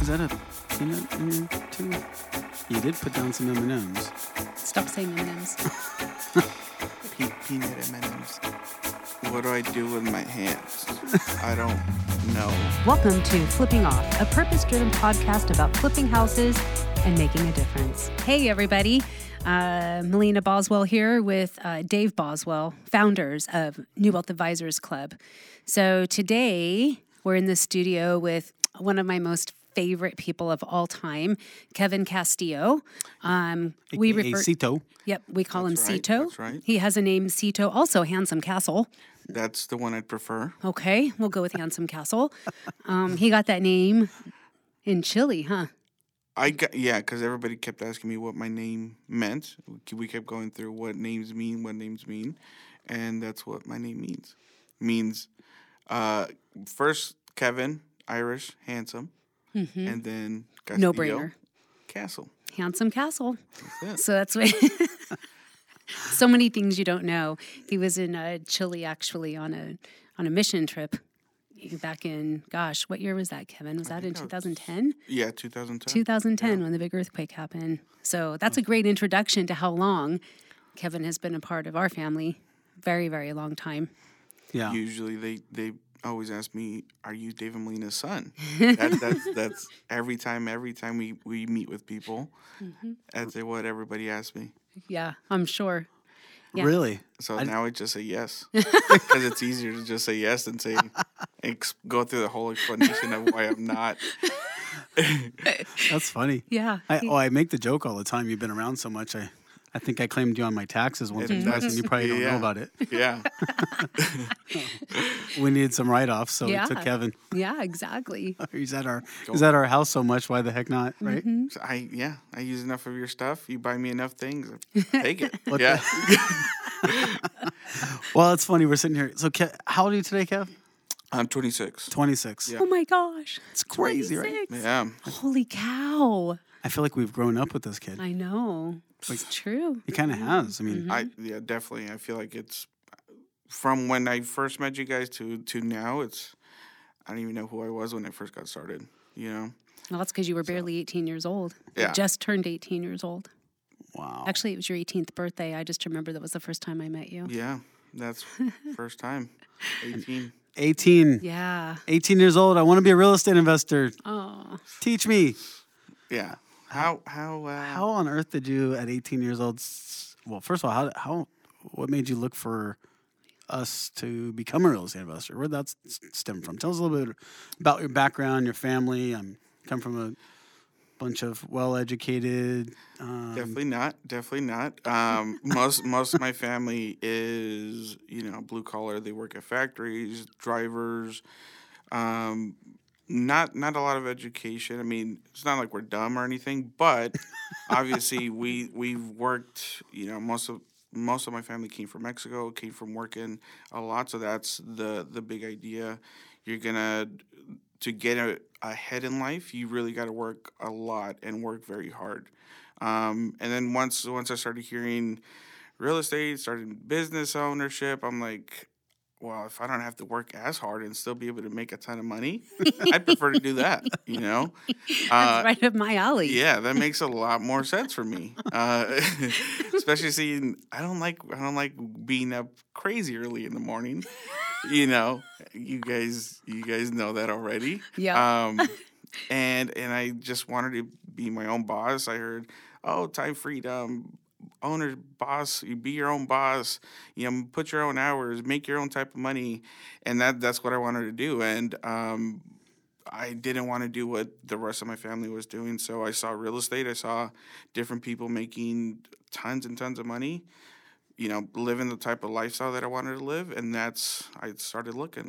Is that a peanut in here too? You did put down some M&Ms. Stop saying M&Ms. Peanut M&Ms. What do I do with my hands? I don't know. Welcome to Flipping Off, a purpose-driven podcast about flipping houses and making a difference. Hey, everybody. Melina Boswell here with Dave Boswell, founders of New Wealth Advisors Club. So today we're in the studio with one of my most favorite people of all time, Kevin Castillo. We refer Cito. Yep, we call him That's right, Cito. that's right. He has a name, Cito, also Handsome Castle. That's the one I'd prefer. Okay, we'll go with Handsome Castle. He got that name in Chile, huh? Because everybody kept asking me what my name meant. We kept going through what names mean, and that's what my name means. First, Kevin, Irish, handsome, and then Castillo, No-brainer. Castle. Handsome Castle. That's it. So that's what. So many things you don't know. He was in Chile actually on a mission trip back in, gosh, what year was that, Kevin? Was that in 2010? Yeah, 2010. 2010 when the big earthquake happened. So that's a great introduction to how long Kevin has been a part of our family. Very, very long time. Yeah. Usually they always ask me, "Are you Dave and Melina's son?" That's every time we meet with people. That's what everybody asks me. Yeah, I'm sure. Yeah. Really? So now I just say yes because it's easier to just say yes than say go through the whole explanation of why I'm not. That's funny. Yeah. I make the joke all the time. You've been around so much. I think I claimed you on my taxes once or twice, and you probably don't know about it. Yeah. We needed some write-offs, so Yeah. we took Kevin. Yeah, exactly. He's at our house so much. Why the heck not? Right? So I use enough of your stuff. You buy me enough things, take it. What Yeah. Well, it's funny. We're sitting here. So, how old are you today, Kev? I'm 26. 26. Yeah. Oh my gosh. It's crazy, right? 26. Yeah. Holy cow. I feel like we've grown up with this kid. I know. It's true. He kind of has. I mean, Definitely. I feel like it's from when I first met you guys to now. I don't even know who I was when I first got started. You know. Well, that's because you were barely 18 years old. Yeah. You just turned 18 years old. wow. Actually, it was your 18th birthday. I just remember that was the first time I met you. Yeah. That's first time. 18. 18. Yeah. 18 years old. I want to be a real estate investor. Oh. Teach me. Yeah. How How on earth did you, at 18 years old, well, first of all, what made you look for us to become a real estate investor? Where'd that stem from? Tell us a little bit about your background, your family. Come from a bunch of well-educated. Definitely not. Most of my family is, blue collar. They work at factories, drivers. Not a lot of education. I mean, it's not like we're dumb or anything, but obviously we've worked. Most of my family came from Mexico, came from working a lot. So that's the big idea. You're to get ahead in life, you really got to work a lot and work very hard. And then once I started hearing real estate, started business ownership, I'm like, well, if I don't have to work as hard and still be able to make a ton of money, I'd prefer to do that, That's right up my alley. Yeah, that makes a lot more sense for me. Especially seeing, I don't like being up crazy early in the morning. You guys know that already. Yeah. And I just wanted to be my own boss. I heard, time freedom. Owner, boss, you be your own boss, put your own hours, make your own type of money. And that's what I wanted to do. And I didn't want to do what the rest of my family was doing. So I saw real estate. I saw different people making tons and tons of money, living the type of lifestyle that I wanted to live. And I started looking.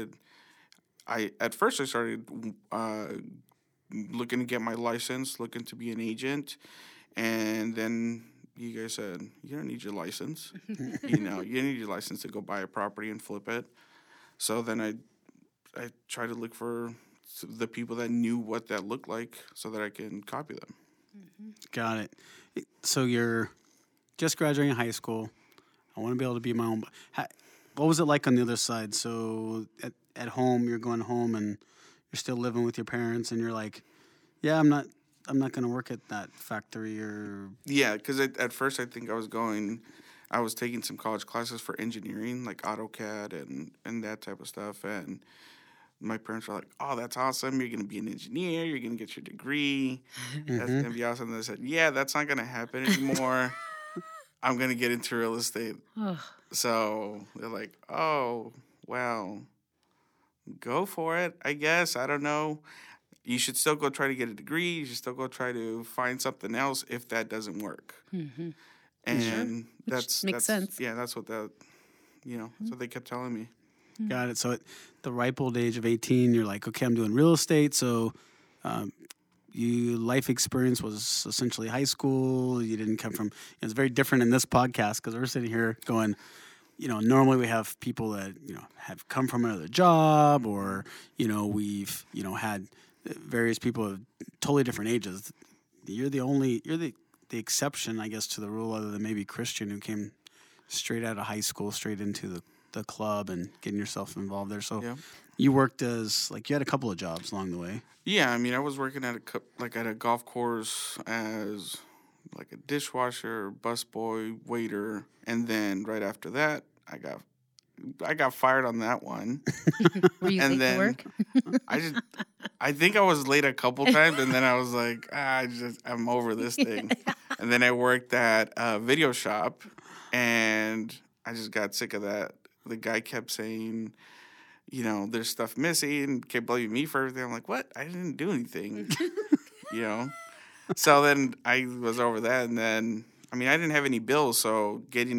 At first I started looking to get my license, looking to be an agent. And then you guys said, you don't need your license. You don't need your license to go buy a property and flip it. So then I tried to look for the people that knew what that looked like so that I can copy them. Got it. So you're just graduating high school. I want to be able to be my own. What was it like on the other side? So at home, you're going home and you're still living with your parents and you're like, yeah, I'm not going to work at that factory or Yeah, because at first I think I was taking some college classes for engineering, like AutoCAD and that type of stuff. And my parents were like, "Oh, that's awesome! You're gonna be an engineer. You're gonna get your degree. That's gonna be awesome." And I said, "Yeah, that's not gonna happen anymore. I'm gonna get into real estate." So they're like, "Oh, well, go for it. I guess. I don't know. You should still go try to get a degree. You should still go try to find something else if that doesn't work." Mm-hmm. And makes sense. Yeah, that's what that's what they kept telling me. got it. So at the ripe old age of 18, you're like, okay, I'm doing real estate. So life experience was essentially high school. You didn't come from, it's very different in this podcast because we're sitting here going, normally we have people that, have come from another job or, we've, had various people of totally different ages. You're the exception, I guess, to the rule other than maybe Christian who came straight out of high school, straight into the club and getting yourself involved there. So you worked as, you had a couple of jobs along the way. Yeah, I mean, I was working at a golf course as like a dishwasher, busboy, waiter, and then right after that, I got fired on that one. Were you late to work? I think I was late a couple times, and then I was like, I'm over this thing. And then I worked at a video shop, and I just got sick of that. The guy kept saying, there's stuff missing, kept blaming me for everything. I'm like, what? I didn't do anything, So then I was over that, and then I didn't have any bills, so getting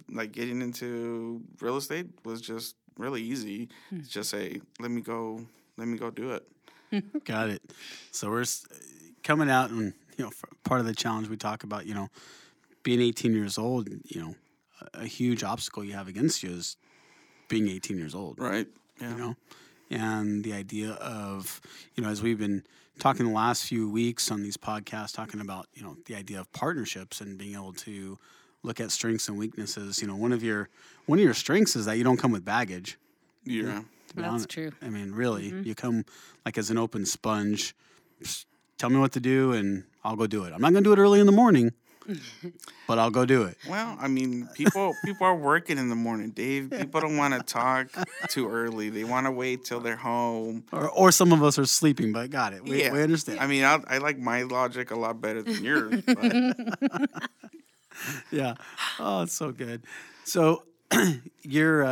into real estate was just really easy. It's just say, let me go do it. Got it. So we're coming out, and part of the challenge we talk about, being 18 years old. A huge obstacle you have against you is being 18 years old, right? Yeah. And the idea of as we've been talking the last few weeks on these podcasts, talking about the idea of partnerships and being able to look at strengths and weaknesses. One of your strengths is that you don't come with baggage. Yeah. That's true. I mean, really, you come as an open sponge. Just tell me what to do, and I'll go do it. I'm not going to do it early in the morning, but I'll go do it. Well, people are working in the morning, Dave. People don't want to talk too early. They want to wait till they're home. Or some of us are sleeping, but got it. We understand. I like my logic a lot better than yours. But. Yeah. Oh, it's so good. So you're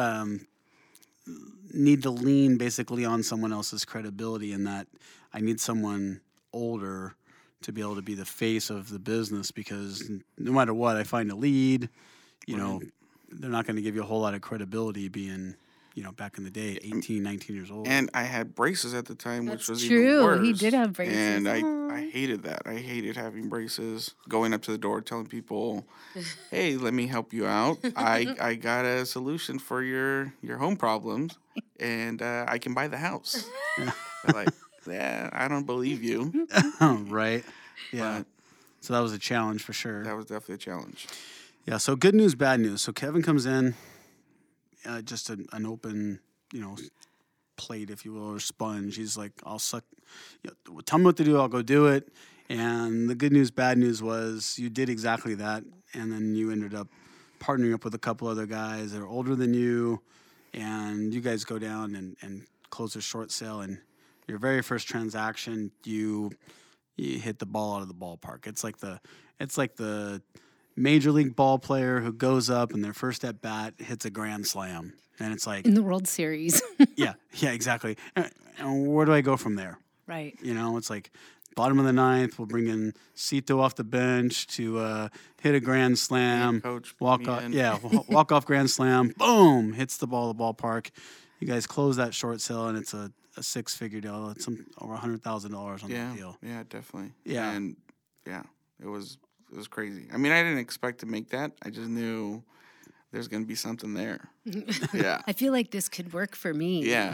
need to lean basically on someone else's credibility in that I need someone older to be able to be the face of the business because no matter what, I find a lead, they're not going to give you a whole lot of credibility being, back in the day, 18, 19 years old. And I had braces at the time, which was true. even worse. He did have braces. And I hated that. I hated having braces, going up to the door, telling people, hey, let me help you out. I got a solution for your home problems, and I can buy the house. They're like, yeah, I don't believe you. Right. Yeah. So that was a challenge for sure. That was definitely a challenge. Yeah. So good news, bad news. So Kevin comes in, just an open, plate, if you will, or sponge. He's like, I'll suck. Tell me what to do. I'll go do it. And the good news, bad news was you did exactly that. And then you ended up partnering up with a couple other guys that are older than you. And you guys go down and close a short sale. And your very first transaction, you hit the ball out of the ballpark. It's like the major league ball player who goes up and their first at bat hits a grand slam, and it's like in the World Series. yeah, exactly. And where do I go from there? Right. It's like bottom of the ninth. We'll bring in Cito off the bench to hit a grand slam. Coach, walk off grand slam. Boom, hits the ball the ballpark. You guys close that short sale, and it's a 6-figure deal. It's over $100,000 on that deal. Yeah, definitely. Yeah, and it was crazy. I didn't expect to make that. I just knew there's going to be something there. Yeah. I feel like this could work for me. Yeah.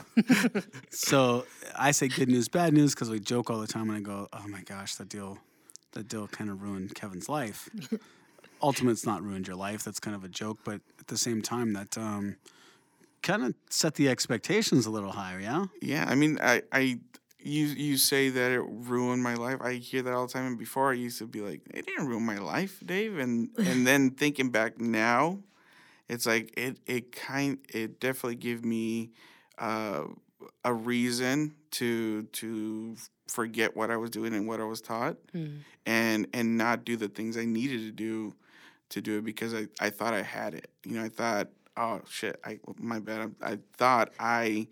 So I say good news, bad news because we joke all the time, and I go, oh my gosh, that deal kind of ruined Kevin's life. Ultimately, it's not ruined your life. That's kind of a joke, but at the same time, that kind of set the expectations a little higher, yeah? Yeah, I you say that it ruined my life. I hear that all the time, and before I used to be like, it didn't ruin my life, Dave. And then thinking back now, it's like it definitely gave me a reason to forget what I was doing and what I was taught, and not do the things I needed to do it because I thought I had it. You know, I thought, oh shit, my bad. I thought I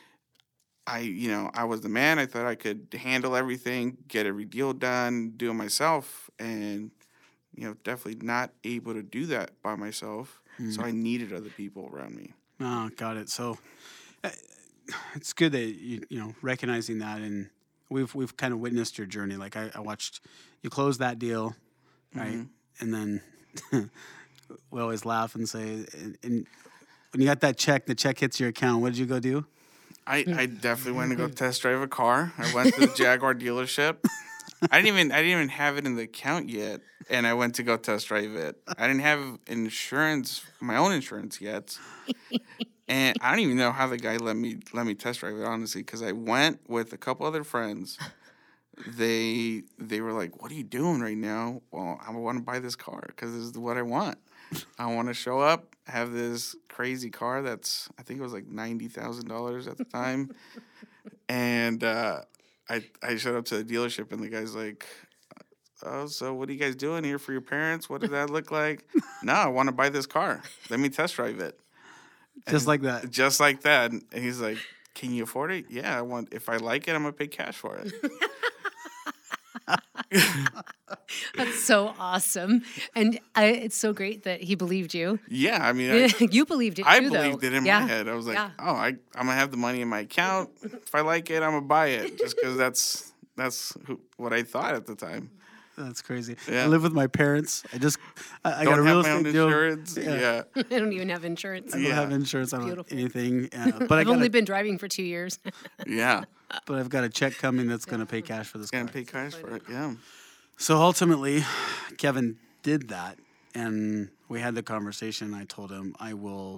was the man. I thought I could handle everything, get every deal done, do it myself, and definitely not able to do that by myself. So I needed other people around me. Oh, got it. So it's good that you recognizing that, and we've kind of witnessed your journey. Like I watched you close that deal, right, and then we always laugh and say, and when you got that check, the check hits your account. What did you go do? I definitely went to go test drive a car. I went to the Jaguar dealership. I didn't even have it in the account yet, and I went to go test drive it. I didn't have my own insurance yet, and I don't even know how the guy let me test drive it, honestly, because I went with a couple other friends. They were like, "What are you doing right now?" Well, I want to buy this car because this is what I want. I want to show up, have this crazy car that's, I think it was like $90,000 at the time, and I showed up to the dealership, and the guy's like, "Oh, so what are you guys doing here for your parents? What does that look like?" "No, I want to buy this car. Let me test drive it." Just like that. Just like that. And he's like, "Can you afford it?" "Yeah, if I like it, I'm going to pay cash for it." That's so awesome. And it's so great that he believed you. Yeah, I mean, you believed it too, I believed it in my head. I was like, Yeah. I'm going to have the money in my account. If I like it, I'm going to buy it, just because that's what I thought at the time. That's crazy. Yeah. I live with my parents. I got a Don't real have my own estate deal. insurance. Yeah. I don't even have insurance. I don't have insurance. I don't have Beautiful. anything. But I've only been driving for 2 years. Yeah. But I've got a check coming that's going to pay cash for this car. Going to pay cash for it, yeah. So ultimately, Kevin did that, and we had the conversation. I told him I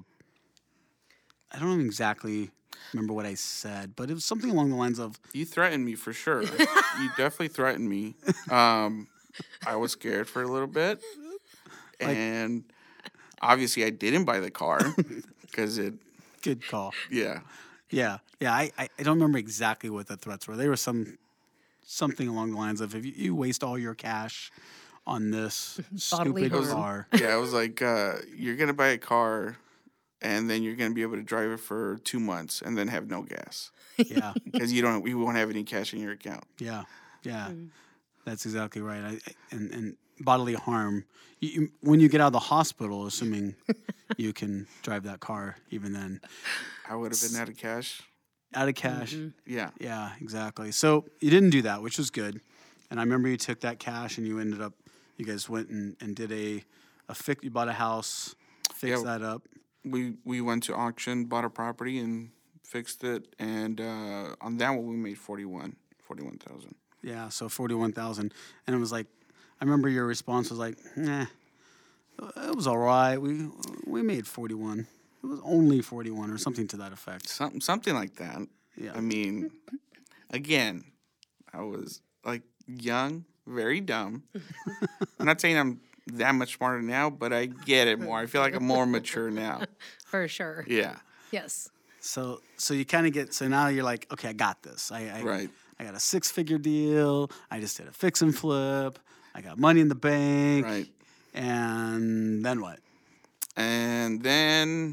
don't exactly remember what I said, but it was something along the lines of, You threatened me for sure. You definitely threatened me. I was scared for a little bit. And obviously I didn't buy the car because good call. yeah. Yeah. I don't remember exactly what the threats were. They were something along the lines of, if you waste all your cash on this Bodily stupid harm. car. Yeah, I was like, you're going to buy a car and then you're going to be able to drive it for 2 months and then have no gas Yeah. because you won't have any cash in your account. Yeah. That's exactly right. And bodily harm, when you get out of the hospital, assuming you can drive that car, even then. I would have been out of cash. Out of cash. Yeah. Yeah, exactly. So you didn't do that, which was good. And I remember you took that cash and you guys went and did you bought a house, fixed that up. We went to auction, bought a property, and fixed it. And on that one, we made $41,000. Yeah, so $41,000. And it was like, I remember your response was like, "Nah, it was all right. We made 41. It was only 41 or something to that effect." Something like that. Yeah. I mean, again, I was like young, very dumb. I'm not saying I'm that much smarter now, but I get it more. I feel like I'm more mature now. For sure. Yeah. Yes. So you kind of so now you're like, okay, I got this. Right. I got a 6-figure deal. I just did a fix and flip. I got money in the bank. Right. And then what? And then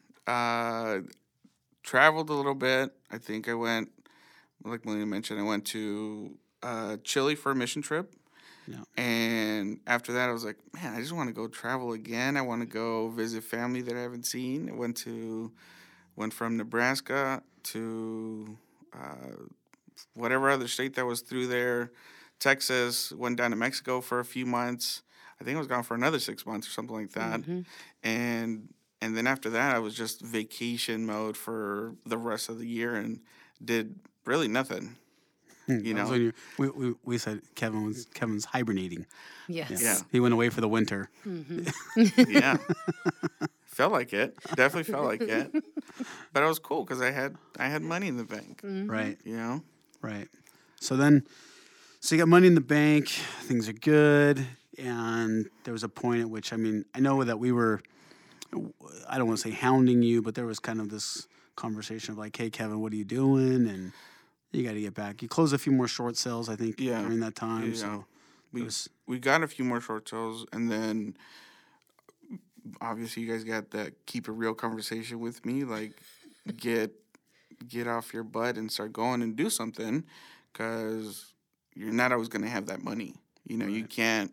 traveled a little bit. I think I went, like Melina mentioned, I went to Chile for a mission trip. Yeah. And after that, I was like, man, I just want to go travel again. I want to go visit family that I haven't seen. I went from Nebraska to whatever other state that was through there. Texas, went down to Mexico for a few months. I think I was gone for another 6 months or something like that. And then after that, I was just vacation mode for the rest of the year and did really nothing. You know, That was when we said Kevin's hibernating. Yes. Yeah. He went away for the winter. yeah, felt like it. Definitely felt like it. But it was cool because I had money in the bank. Right. You know, Right. So then, so you got money in the bank, things are good, and there was a point at which, I mean, I know that we were, I don't want to say hounding you, but there was kind of this conversation of like, hey, Kevin, what are you doing? And you got to get back. You closed a few more short sales, I think, Yeah. during that time. Yeah. So We got a few more short sales, and then obviously you guys got that keep it real conversation with me, like get off your butt and start going and do something, because you're not always going to have that money. You know, you can't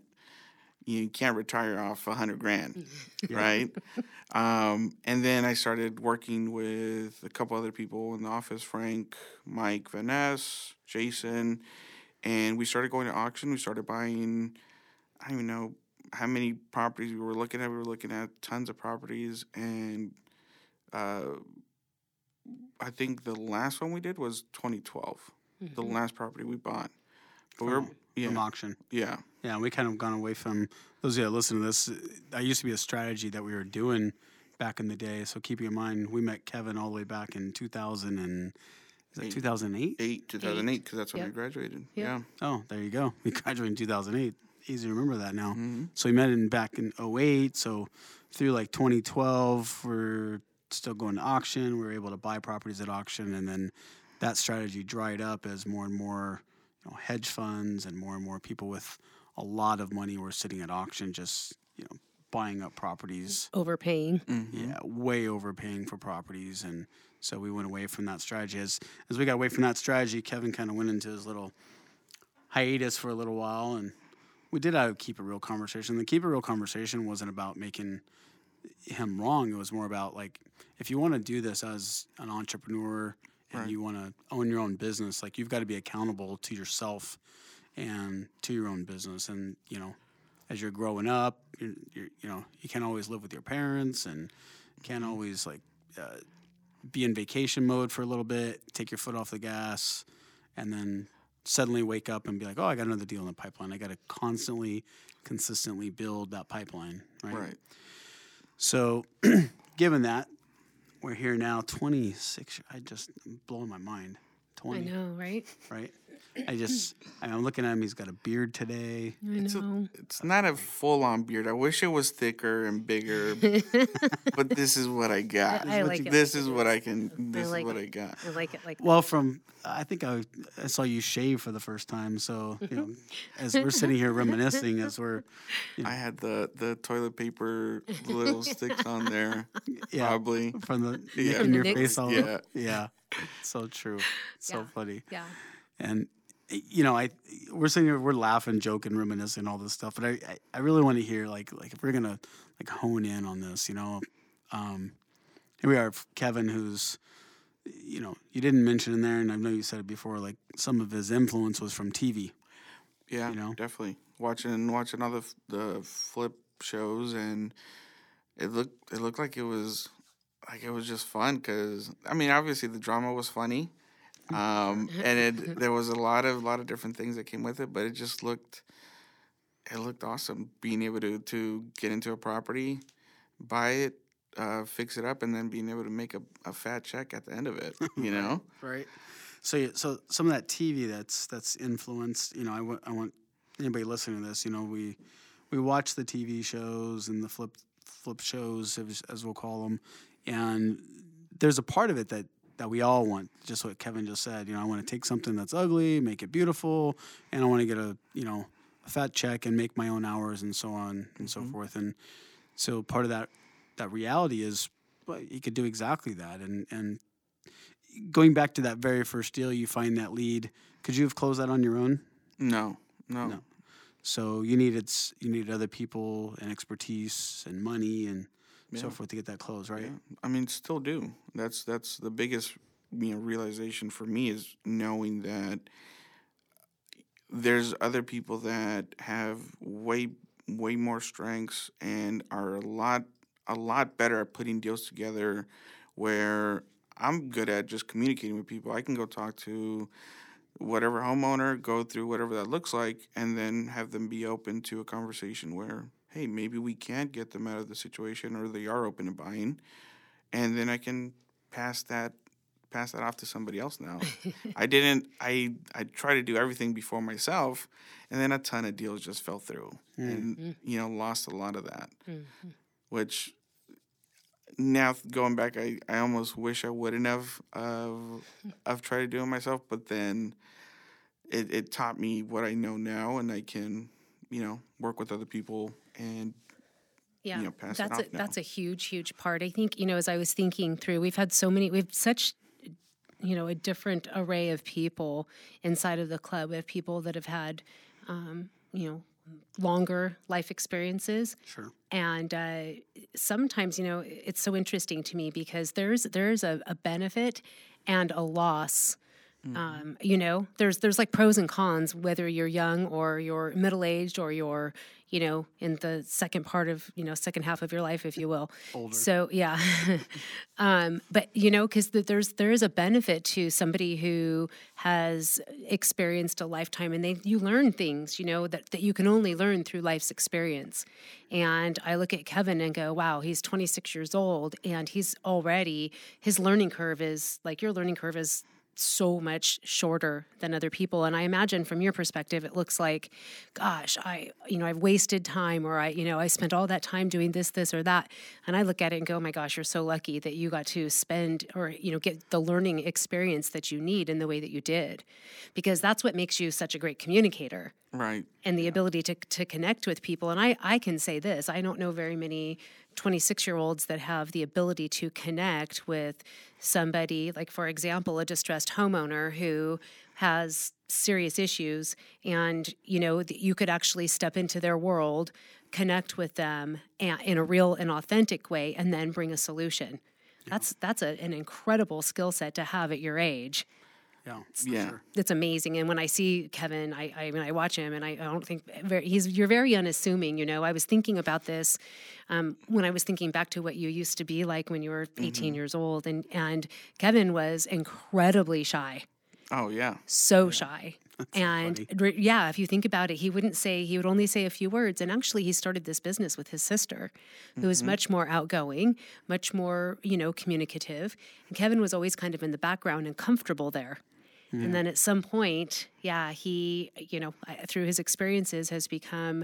retire off $100,000, right? And then I started working with a couple other people in the office, Frank, Mike, Vanessa, Jason, and we started going to auction. We started buying, I don't even know how many properties we were looking at. We were looking at tons of properties, and I think the last one we did was 2012, the last property we bought. But from auction. Yeah. Yeah, we kind of gone away from those that listen to this. That used to be a strategy that we were doing back in the day. So keep in mind, we met Kevin all the way back in 2000 and is that 2008? 2008, because that's when I graduated. Yep. Yeah. Oh, there you go. We graduated in 2008. Easy to remember that now. So we met back in 2008. So through like 2012, we're still going to auction. We were able to buy properties at auction, and then that strategy dried up as more and more hedge funds and more people with a lot of money were sitting at auction, just buying up properties, overpaying. Yeah, way overpaying for properties, and so we went away from that strategy. As we got away from that strategy, Kevin kind of went into his little hiatus for a little while, and we did have a keep it real conversation. The keep it real conversation wasn't about making him wrong. It was more about like, if you want to do this as an entrepreneur and you want to own your own business, like you've got to be accountable to yourself and to your own business. And as you're growing up, you can't always live with your parents, and can't always like be in vacation mode for a little bit, take your foot off the gas, and then suddenly wake up and be like, oh, I got another deal in the pipeline. I got to consistently build that pipeline, right? So given that, we're here now, 26. I'm blowing my mind. 20. I know, right? Right? I'm looking at him. He's got a beard today. I know. It's not a full-on beard. I wish it was thicker and bigger, but this is what I got. I like it. This is what I can. This is what I got. I like it like that. Well, I think I saw you shave for the first time. So, as we're sitting here reminiscing, I had the toilet paper little sticks on there. Yeah, probably from the Yeah. in your Nicks. face all Yeah. Yeah. So true. So funny. Yeah. And we're sitting here, we're laughing, joking, reminiscing, all this stuff. But I really want to hear like if we're gonna like hone in on this, here we are, Kevin, who's you didn't mention in there, and I know you said it before, like some of his influence was from TV. Yeah, definitely watching all the flip shows, and it looked like it was just fun, because I mean, obviously the drama was funny. And there was a lot of different things that came with it, but it looked awesome being able to get into a property, buy it, fix it up, and then being able to make a fat check at the end of it, Right. So some of that TV that's influenced, I want anybody listening to this, we watch the TV shows and the flip shows, as we'll call them, and there's a part of it that we all want, just what Kevin just said. I want to take something that's ugly, make it beautiful, and I want to get a fat check and make my own hours and so on and so forth. And so part of that reality is, well, you could do exactly that. And going back to that very first deal, you find that lead. Could you have closed that on your own? No. So you needed other people and expertise and money and so forth to get that closed, right? Yeah. I mean, still do. That's the biggest realization for me, is knowing that there's other people that have way more strengths and are a lot better at putting deals together, where I'm good at just communicating with people. I can go talk to whatever homeowner, go through whatever that looks like, and then have them be open to a conversation where, hey, maybe we can't get them out of the situation, or they are open to buying, and then I can pass that pass that off to somebody else now. I didn't. I tried to do everything before myself, and then a ton of deals just fell through, and lost a lot of that. Which now going back, I almost wish I wouldn't have tried to do it myself. But then it taught me what I know now, and I can work with other people and. Yeah, pass it off now. That's a huge part. I think, as I was thinking through, we have such, a different array of people inside of the club. We have people that have had, longer life experiences. Sure. And sometimes, it's so interesting to me because there's a benefit and a loss. There's like pros and cons, whether you're young or you're middle-aged or you're, in the second half of your life, if you will. Older. So, yeah. But, because there is a benefit to somebody who has experienced a lifetime and you learn things, that you can only learn through life's experience. And I look at Kevin and go, wow, he's 26 years old and his learning curve is like your learning curve is so much shorter than other people. And I imagine from your perspective, it looks like, gosh, I've wasted time, or I spent all that time doing this or that. And I look at it and go, oh my gosh, you're so lucky that you got to spend or, get the learning experience that you need in the way that you did, because that's what makes you such a great communicator. Right. And the ability to connect with people. And I can say this, I don't know very many 26-year-olds that have the ability to connect with somebody, like, for example, a distressed homeowner who has serious issues, and, you could actually step into their world, connect with them in a real and authentic way, and then bring a solution. Yeah. That's an incredible skill set to have at your age. Yeah. Sure. It's amazing. And when I see Kevin, I watch him, and I don't think you're very unassuming. I was thinking about this when I was thinking back to what you used to be like when you were 18 years old, and Kevin was incredibly shy. Oh yeah, so shy. That's and so if you think about it, he would only say a few words. And actually, he started this business with his sister, who was much more outgoing, much more communicative. And Kevin was always kind of in the background and comfortable there. Yeah. And then at some point, he, through his experiences, has become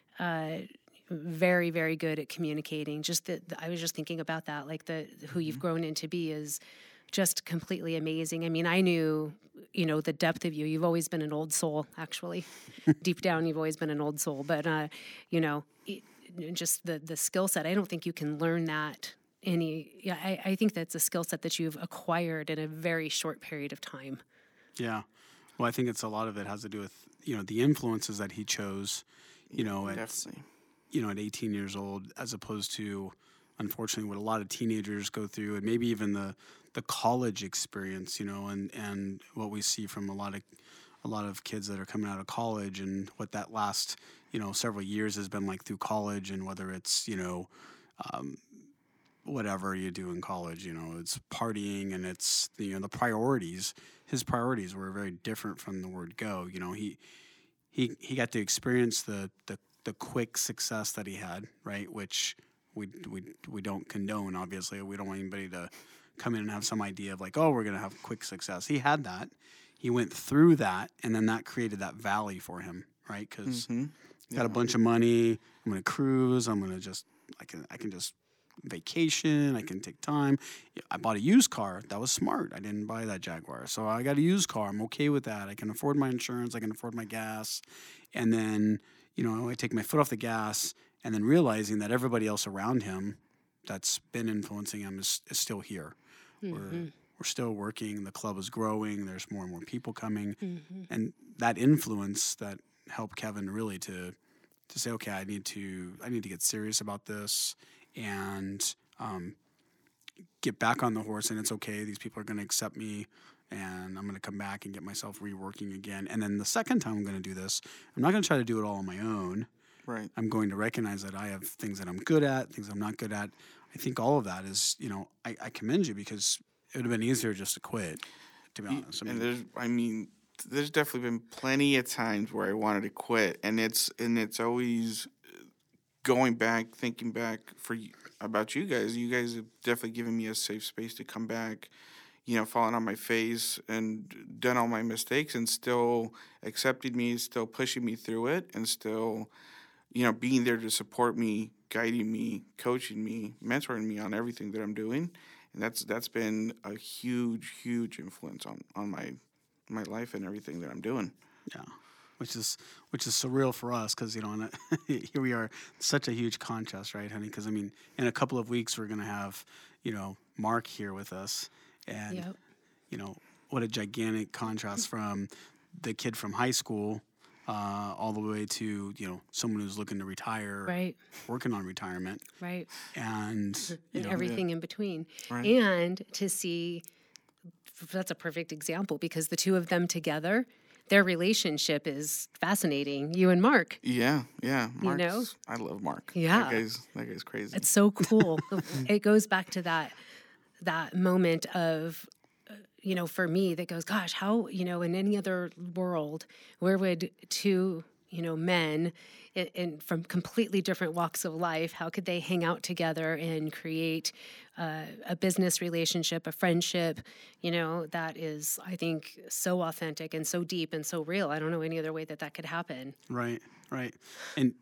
very, very good at communicating. I was just thinking about that, like who you've grown into be is just completely amazing. I mean, I knew, the depth of you. You've always been an old soul, actually. Deep down, you've always been an old soul. But, just the skill set, I don't think you can learn that I think that's a skill set that you've acquired in a very short period of time. Yeah. Well, I think a lot of it has to do with, the influences that he chose, definitely. At 18 years old, as opposed to, unfortunately, what a lot of teenagers go through, and maybe even the college experience, and what we see from a lot of kids that are coming out of college, and what that last, several years has been like through college, and whether it's, whatever you do in college, it's partying, and it's the priorities. His priorities were very different from the word go. He got to experience the quick success that he had, right? Which we don't condone. Obviously, we don't want anybody to come in and have some idea of like, oh, we're gonna have quick success. He had that. He went through that, and then that created that valley for him, right? Because got a bunch of money. I'm gonna cruise. I'm gonna just I can just vacation. I can take time. I bought a used car. That was smart. I didn't buy that Jaguar, so I got a used car. I'm okay with that. I can afford my insurance. I can afford my gas, and then I take my foot off the gas, and then realizing that everybody else around him that's been influencing him is still here. Mm-hmm. We're still working. The club is growing. There's more and more people coming, and that influence that helped Kevin really to say, okay, I need to get serious about this and get back on the horse. And it's okay. These people are going to accept me, and I'm going to come back and get myself reworking again. And then the second time I'm going to do this, I'm not going to try to do it all on my own. Right. I'm going to recognize that I have things that I'm good at, things I'm not good at. I think all of that is, I commend you, because it would have been easier just to quit, to be honest. There's definitely been plenty of times where I wanted to quit, and it's always going back, thinking back about you guys. You guys have definitely given me a safe space to come back, fallen on my face and done all my mistakes and still accepted me, still pushing me through it, and still, being there to support me, guiding me, coaching me, mentoring me on everything that I'm doing. And that's been a huge, huge influence on my life and everything that I'm doing. Yeah. Which is surreal for us because, here we are, such a huge contrast, right, honey? Because, in a couple of weeks, we're going to have, Mark here with us. And, Yep. What a gigantic contrast from the kid from high school all the way to, someone who's looking to retire, Right. working on retirement. Right. And, And everything in between. Right. And to see, that's a perfect example because the two of them together, their relationship is fascinating. You and Mark. Yeah. Mark's, I love Mark. Yeah. That guy's crazy. It's so cool. It goes back to that moment of, for me that goes, gosh, how, in any other world, where would two, men from completely different walks of life, how could they hang out together and create a business relationship, a friendship, that is, I think, so authentic and so deep and so real. I don't know any other way that could happen. Right. And,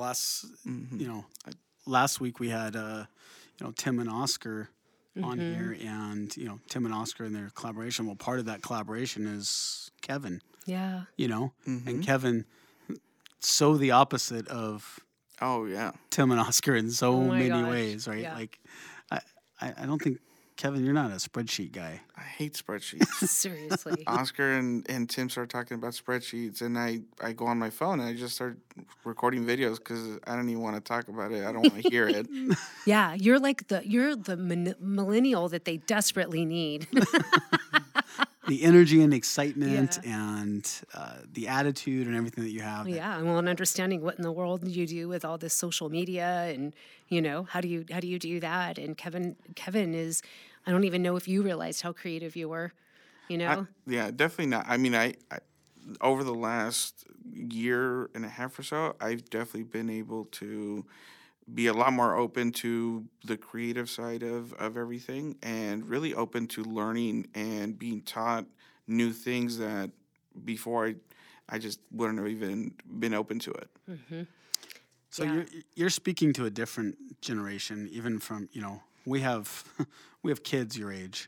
last week we had, Tim and Oscar on here, and, Tim and Oscar and their collaboration. Well, part of that collaboration is Kevin, Yeah. And Kevin, so the opposite of Oh, yeah. Tim and Oscar in so my many gosh. ways, right? Yeah. Like, I don't think, Kevin, you're not a spreadsheet guy. I hate spreadsheets. Seriously. Oscar and Tim start talking about spreadsheets, and I go on my phone and I just start recording videos because I don't even want to talk about it. I don't want to hear it. Yeah, you're the millennial that they desperately need. The energy and excitement and the attitude and everything that you have. Yeah, well, and understanding what in the world you do with all this social media, and how do you do that? And Kevin is, I don't even know if you realized how creative you were. Yeah, definitely not. I over the last year and a half or so, I've definitely been able to be a lot more open to the creative side of everything, and really open to learning and being taught new things that before I just wouldn't have even been open to it. Mm-hmm. So you're speaking to a different generation, even from, we have kids your age,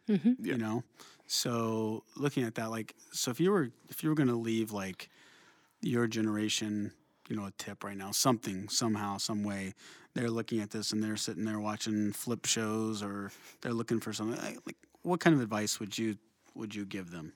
So looking at that, like, so if you were going to leave like your generation, a tip right now, something, somehow, some way, they're looking at this and they're sitting there watching flip shows, or they're looking for something, like, what kind of advice would you give them?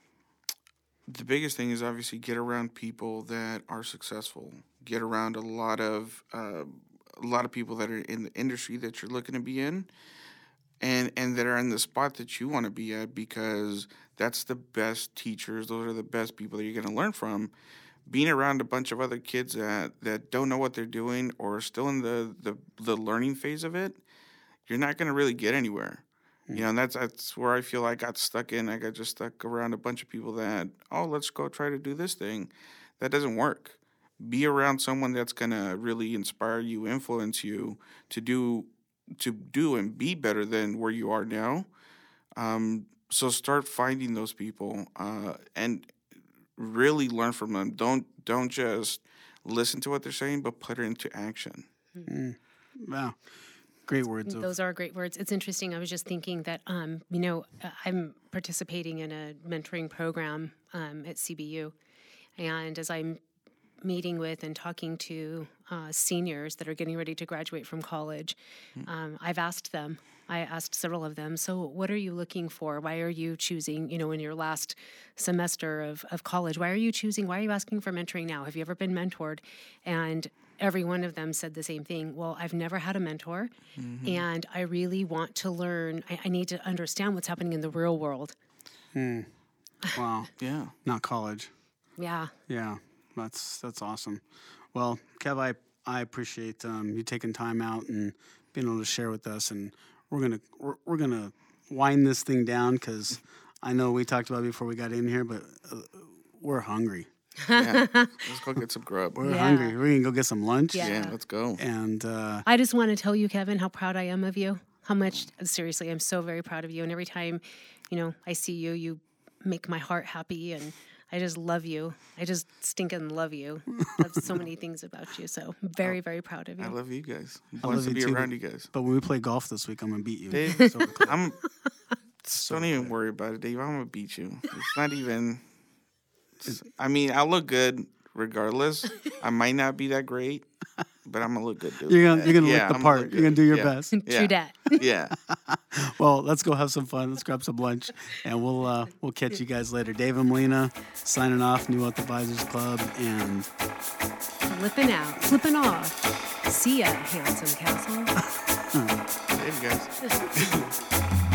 The biggest thing is obviously get around people that are successful. Get around a lot of people that are in the industry that you're looking to be in, and that are in the spot that you want to be at, because that's the best teachers. Those are the best people that you're going to learn from. Being around a bunch of other kids that don't know what they're doing or are still in the learning phase of it, you're not going to really get anywhere. And that's where I feel I got stuck in. I got just stuck around a bunch of people that, let's go try to do this thing. That doesn't work. Be around someone that's going to really inspire you, influence you to do and be better than where you are now. So start finding those people and really learn from them. Don't just listen to what they're saying, but put it into action. Wow. Great words. Those are great words. It's interesting. I was just thinking that, I'm participating in a mentoring program at CBU. And as I'm meeting with and talking to seniors that are getting ready to graduate from college, I asked several of them, so what are you looking for? Why are you choosing, in your last semester of college, why are you asking for mentoring now? Have you ever been mentored? And every one of them said the same thing. Well, I've never had a mentor, and I really want to learn. I need to understand what's happening in the real world. Wow. Yeah. Not college. Yeah. Yeah. That's awesome. Well, Kev, I appreciate you taking time out and being able to share with us, and we're gonna wind this thing down because I know we talked about it before we got in here, but we're hungry. Yeah. Let's go get some grub. We're hungry. We're gonna go get some lunch. Yeah. Yeah, let's go. And I just want to tell you, Kevin, how proud I am of you. how much, seriously, I'm so very proud of you. And every time, I see you, you make my heart happy, and I just love you. I just stinking love you. Love so many things about you. So very, very proud of you. I love you guys. I'm I love blessed to you be too. around you guys. But when we play golf this week, I'm gonna beat you. Dave, So we're clear. don't even worry about it, Dave. I'm gonna beat you. It's not even. I mean, I'll look good regardless. I might not be that great, but I'm gonna look good, dude. You're gonna look the I'm gonna part. look You're gonna good. do your Yeah. best. True dat. Yeah. Well, let's go have some fun. Let's grab some lunch, and we'll catch you guys later. Dave and Melina signing off. New Wealth Advisors Club, and Flipping off. See ya, handsome castle. Dave, guys.